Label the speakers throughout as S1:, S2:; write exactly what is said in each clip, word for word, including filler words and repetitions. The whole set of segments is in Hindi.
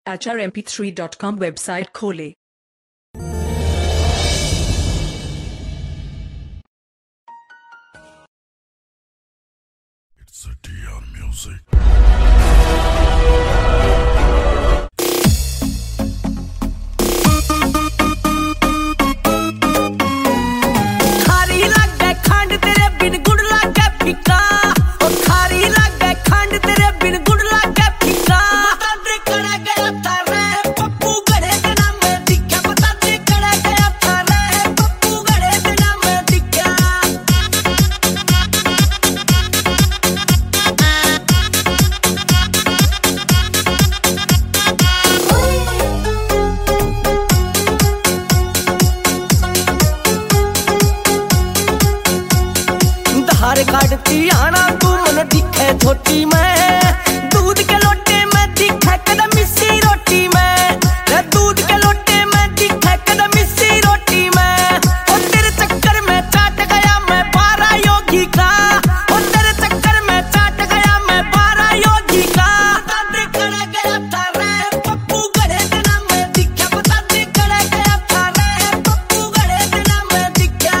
S1: H R M P three dot com website खोलें।
S2: It's a D R Music.
S3: खारी लागे खंड तेरे बिन गुड़ लागे फीका, ओ खारी लागे खंड तेरे बिन गुड़ लागे फीका। बता दे कड़ा गया था रे पप्पू गड़े के नाम में दिखा, बता दे कड़ा गया था रे पप्पू गड़े के नाम में दिखा। धार काटती आना तू मन दिखे छोटी में, दूध के लोटे में दिखे कदम मिस्सी रोटी में, रे दूध के लोटे में दिखे कदम मिस्सी रोटी में। ओ तेरे चक्कर में चाट गया मैं बारह योगी का, ओ तेरे चक्कर में चाट गया मैं बारह योगी का। बता दे कड़ा गया था रे पप्पू गड़े के नाम में दिखा, बता दे कड़ा गया था रे पप्पू गड़े के नाम में दिखा।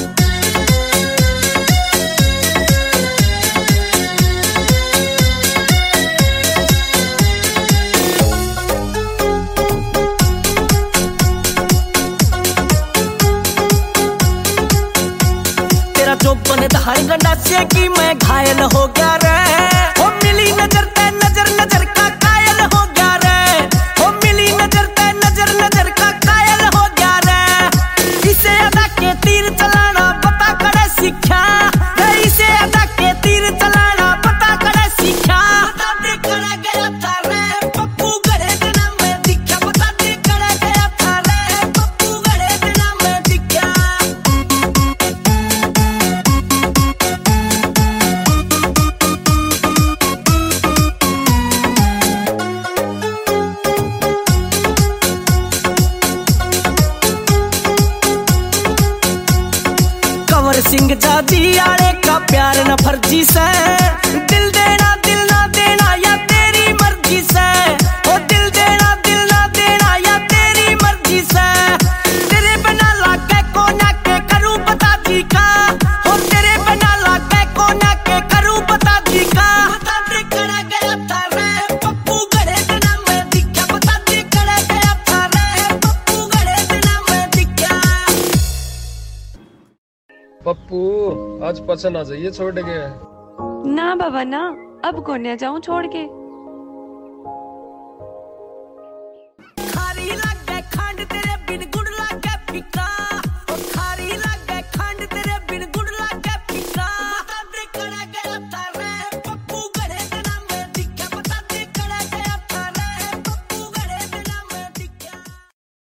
S3: तेरा जो बने धार गंडा से कि मैं घायल हो गया रे, ओ मिली नजर ते नजर नजर का कायल हो गया रे, ओ मिली नजर ते नजर नजर का कायल हो गया रे। इसे अदा के तीर चलाना पता करे सीखा, रे इसे अदा के तीर चलाना पता करे सीखा। बता दे कड़ा गया था रे पप्पू गड़े के नाम में दिखा, बता दे कड़ा गया था रे पप्पू गड़े के नाम में दिखा। कंवर सिंह जाजी आले का प्यार न फर्जी से, दिल देना दिल ना देना या तेरी मर्जी से, ओ दिल देना दिल ना देना या तेरी मर्जी से। तेरे बिना लागे कोना के करूं बता जी का, ओ तेरे बिना लागे कोना के करूं बता जी का। बता दे कड़ा गया था रे पप्पू गड़े के नाम में दिखा, बता दे कड़ा गया था रे पप्पू गड़े के नाम में दिखा।
S4: पप्पू आज पसंद आ जाइए छोड़ के।
S5: ना बाबा ना, अब कोन्या जाऊं छोड़ के।
S3: खारी लागे खंड तेरे बिन गुड़ लागे फीका।